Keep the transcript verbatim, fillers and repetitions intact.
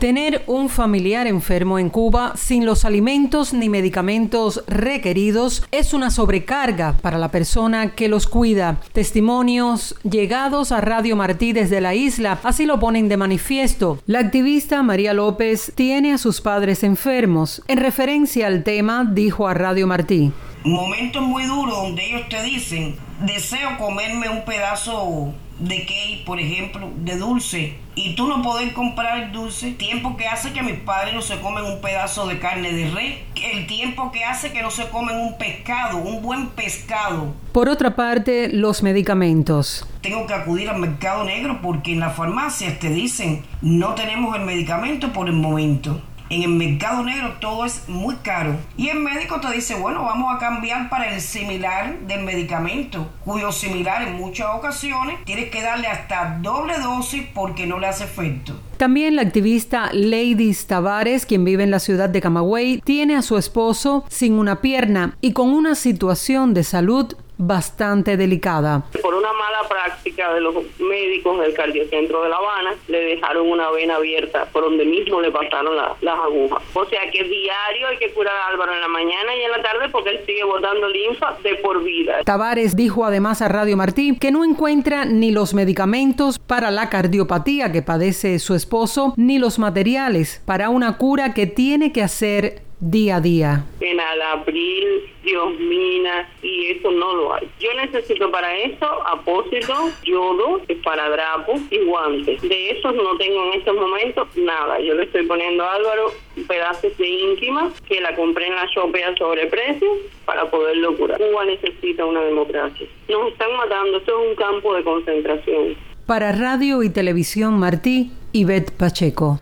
Tener un familiar enfermo en Cuba sin los alimentos ni medicamentos requeridos es una sobrecarga para la persona que los cuida. Testimonios llegados a Radio Martí desde la isla así lo ponen de manifiesto. La activista María López tiene a sus padres enfermos. En referencia al tema, dijo a Radio Martí: Momentos muy duros donde ellos te dicen, deseo comerme un pedazo de cake, por ejemplo, de dulce, y tú no poder comprar el dulce. Tiempo que hace que mis padres no se comen un pedazo de carne de res. El tiempo que hace que no se comen un pescado, un buen pescado. Por otra parte, los medicamentos. Tengo que acudir al mercado negro porque en las farmacias te dicen, no tenemos el medicamento por el momento. En el mercado negro todo es muy caro. Y el médico te dice, bueno, vamos a cambiar para el similar del medicamento, cuyo similar en muchas ocasiones tienes que darle hasta doble dosis porque no le hace efecto. También la activista Leidis Tavares, quien vive en la ciudad de Camagüey, tiene a su esposo sin una pierna y con una situación de salud bastante delicada. Por una mala práctica de los médicos del cardiocentro de La Habana, le dejaron una vena abierta por donde mismo le pasaron la, las agujas. O sea que diario hay que curar a Álvaro en la mañana y en la tarde porque él sigue botando linfa de por vida. Tavares dijo además a Radio Martí que no encuentra ni los medicamentos para la cardiopatía que padece su esposo, ni los materiales para una cura que tiene que hacer día a día. Enalapril, diosmina, y eso no lo hay. Yo necesito para eso apósito, yodo, esparadrapo y guantes. De esos no tengo en estos momentos nada. Yo le estoy poniendo a Álvaro pedazos de íntima que la compré en la Shopee a sobreprecio para poderlo curar. Cuba necesita una democracia. Nos están matando. Esto es un campo de concentración. Para Radio y Televisión Martí, Ivette Pacheco.